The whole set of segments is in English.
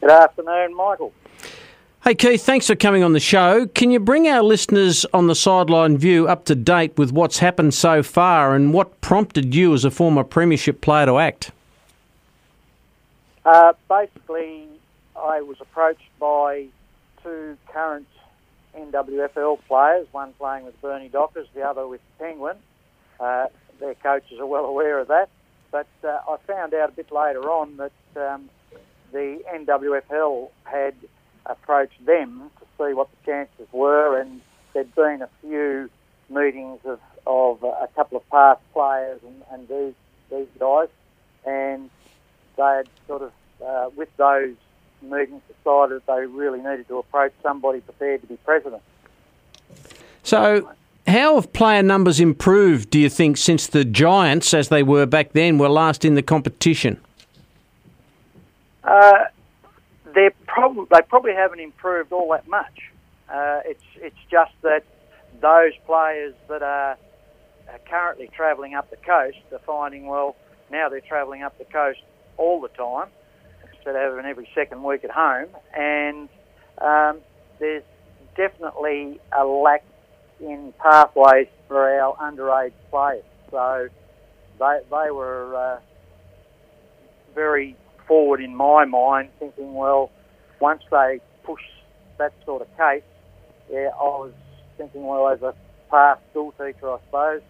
Good afternoon, Michael. Hey Keith, thanks for coming on the show. Can you bring our listeners on the Sideline View up to date with what's happened so far and what prompted you as a former premiership player to act? Basically, I was approached by two current NWFL players, one playing with Bernie Dockers, the other with Penguin. Their coaches are well aware of that. But I found out a bit later on that the NWFL had approached them to see what the chances were, and there'd been a few meetings of a couple of past players and these guys, and they had sort of, with those meetings, decided they really needed to approach somebody prepared to be president. So how have player numbers improved, do you think, since the Giants, as they were back then, were last in the competition? They probably haven't improved all that much. It's just that those players that are currently travelling up the coast are finding, well, now they're travelling up the coast all the time instead of having every second week at home, and there's definitely a lack in pathways for our underage players. So they were very forward in my mind, thinking, well, once they push that sort of case, I was thinking, well, as a past school teacher, I suppose,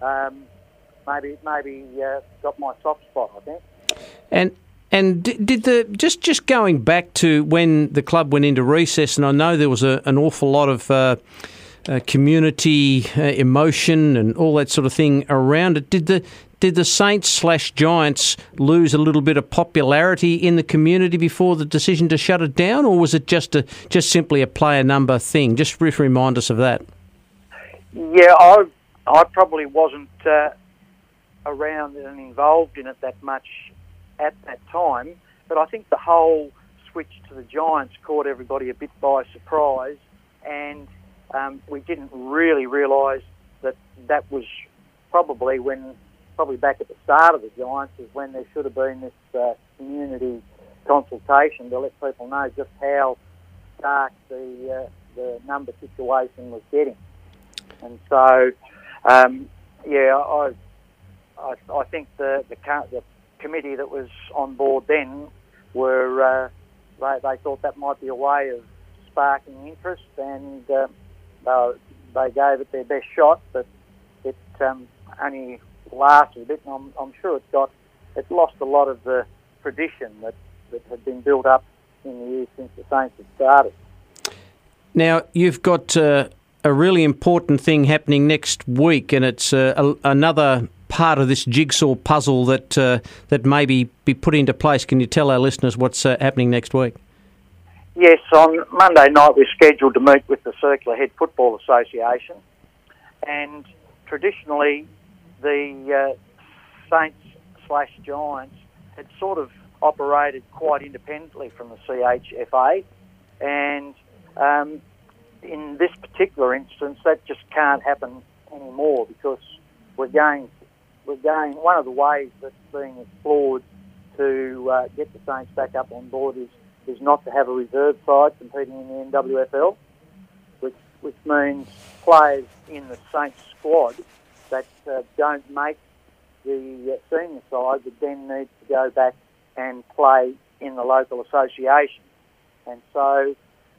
maybe got my soft spot, I think. And did just going back to when the club went into recess, and I know there was an awful lot of community emotion and all that sort of thing around it. Did the Saints/Giants lose a little bit of popularity in the community before the decision to shut it down, or was it just simply a player number thing? Just remind us of that. Yeah, I probably wasn't around and involved in it that much at that time, but I think the whole switch to the Giants caught everybody a bit by surprise, and we didn't really realise that was probably back at the start of the Giants is when there should have been this community consultation to let people know just how dark the number situation was getting. And so, I think the committee that was on board then were they thought that might be a way of sparking interest, and they gave it their best shot, but it only lasted a bit, and I'm sure it lost a lot of the tradition that had been built up in the years since the Saints had started. Now, you've got a really important thing happening next week, and it's another part of this jigsaw puzzle that may be put into place. Can you tell our listeners what's happening next week? Yes, on Monday night we're scheduled to meet with the Circular Head Football Association, and traditionally the Saints/Giants had sort of operated quite independently from the CHFA, and in this particular instance that just can't happen anymore, because we're going. One of the ways that's being explored to get the Saints back up on board is not to have a reserve side competing in the NWFL, which means players in the Saints squad that don't make the senior side would then need to go back and play in the local association. And so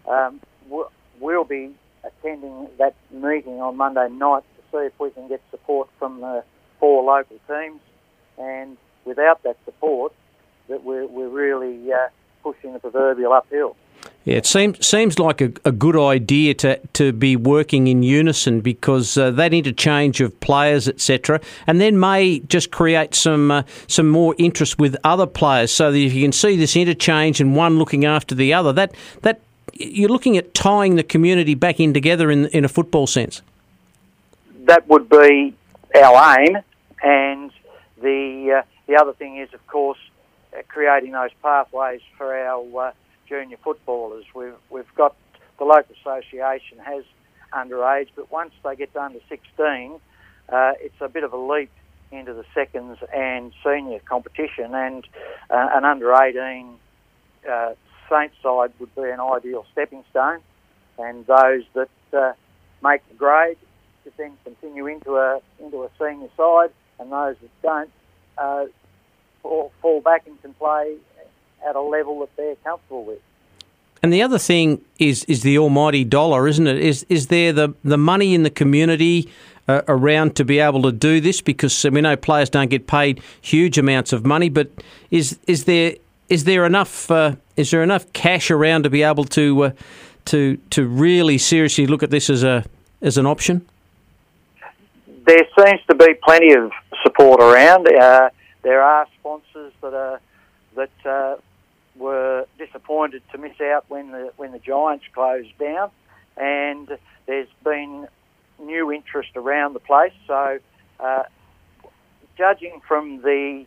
we'll be attending that meeting on Monday night to see if we can get support from the 4 local teams, and without that support, that we're really pushing the proverbial uphill. Yeah, it seems like a good idea to be working in unison, because that interchange of players, etc., and then may just create some more interest with other players, so that if you can see this interchange and one looking after the other, that you're looking at tying the community back in together in a football sense. That would be our aim, and the other thing is, of course, creating those pathways for our junior footballers. We've got the local association has underage, but once they get to under 16, it's a bit of a leap into the seconds and senior competition, and an under 18 Saints side would be an ideal stepping stone, and those that make the grade to then continue into a senior side, and those that don't fall back and can play at a level that they're comfortable with. And the other thing is the almighty dollar, isn't it? Is there the money in the community around to be able to do this? Because we know players don't get paid huge amounts of money, but is there enough cash around to be able to really seriously look at this as an option? There seems to be plenty of support around. There are sponsors that were disappointed to miss out when the Giants closed down, and there's been new interest around the place. So, judging from the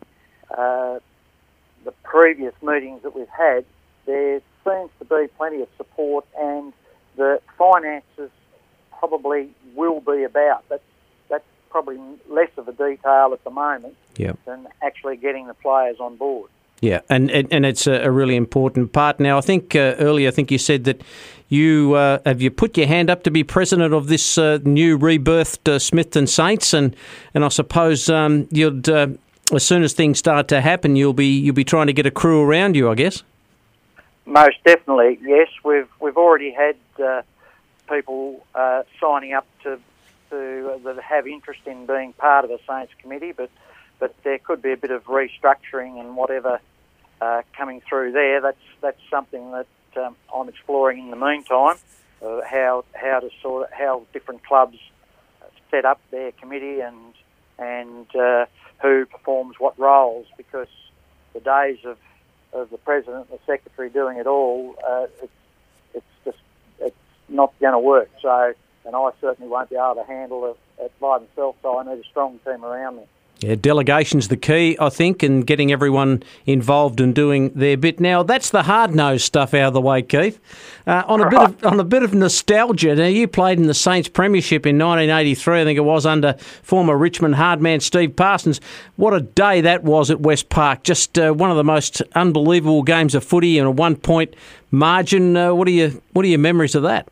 previous meetings that we've had, there seems to be plenty of support, and the finances probably will be about. That's probably less of a detail at the moment than actually getting the players on board. Yeah, and it's a really important part. Now, I think earlier, you said that you have you put your hand up to be president of this new rebirthed Smithton Saints, and I suppose you'd as soon as things start to happen, you'll be trying to get a crew around you, I guess. Most definitely, yes. We've already had people signing up to that have interest in being part of the Saints committee, but there could be a bit of restructuring and whatever coming through there. That's something that I'm exploring in the meantime. How different clubs set up their committee and who performs what roles, because the days of the president and the secretary doing it all, it's not going to work. So, and I certainly won't be able to handle it by myself. So I need a strong team around me. Yeah, delegation's the key, I think, and getting everyone involved and doing their bit. Now, that's the hard-nosed stuff out of the way, Keith. On a bit of nostalgia, now you played in the Saints Premiership in 1983, I think it was, under former Richmond hardman Steve Parsons. What a day that was at West Park. Just one of the most unbelievable games of footy and a one-point margin. What are your memories of that?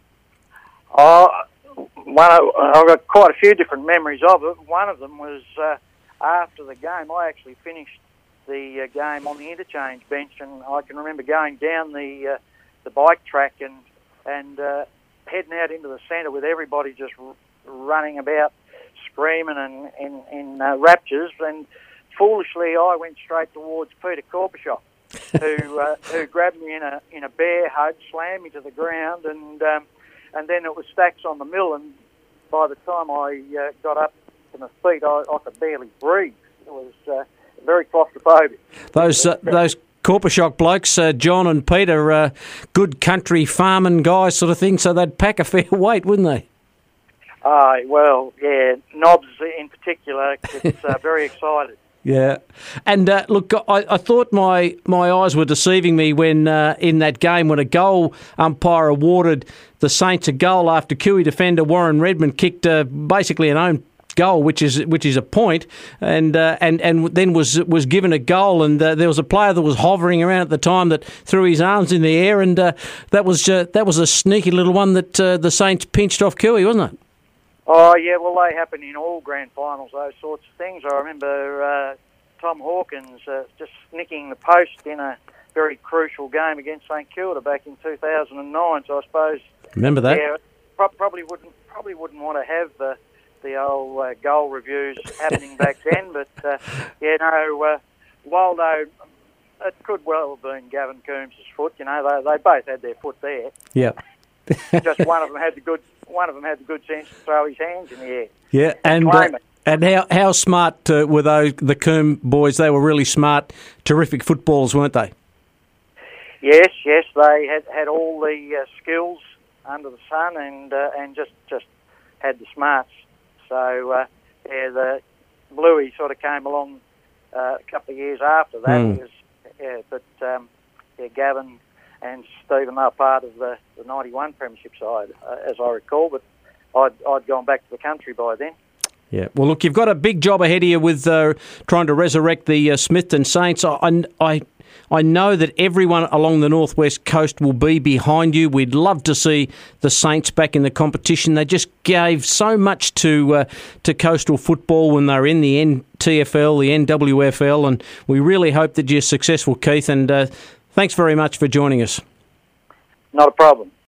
I've got quite a few different memories of it. One of them was after the game. I actually finished the game on the interchange bench, and I can remember going down the bike track and heading out into the centre with everybody just running about, screaming and in raptures. And foolishly, I went straight towards Peter Corpachop, who grabbed me in a bear hug, slammed me to the ground, and then it was Stacks on the mill, and by the time I got up to my feet, I could barely breathe. It was very claustrophobic. Those Corpachop blokes, John and Peter, good country farming guys sort of thing, so they'd pack a fair weight, wouldn't they? Well, yeah, Knobs in particular gets very excited. Yeah, and look, I thought my eyes were deceiving me when in that game when a goal umpire awarded the Saints a goal after Kiwi defender Warren Redmond kicked basically an own goal, which is a point, and then was given a goal, and there was a player that was hovering around at the time that threw his arms in the air, and that was a sneaky little one that the Saints pinched off Kiwi, wasn't it? Oh, yeah, well, they happen in all grand finals, those sorts of things. I remember Tom Hawkins just nicking the post in a very crucial game against St Kilda back in 2009, so I suppose... Remember that? Yeah, probably wouldn't want to have the old goal reviews happening back then, but, Waldo, it could well have been Gavin Coombs' foot, you know, they both had their foot there. Yeah. Just one of them had the good sense to throw his hands in the air. Yeah, and how smart were the Coombe boys? They were really smart, terrific footballers, weren't they? Yes, they had all the skills under the sun and just had the smarts. So the Bluey sort of came along a couple of years after that. Gavin and Stephen are part of the 91 Premiership side, as I recall, but I'd gone back to the country by then. Yeah, well, look, you've got a big job ahead of you with trying to resurrect the Smithton Saints. I know that everyone along the northwest coast will be behind you. We'd love to see the Saints back in the competition. They just gave so much to coastal football when they were in the NTFL, the NWFL, and we really hope that you're successful, Keith. And thanks very much for joining us. Not a problem.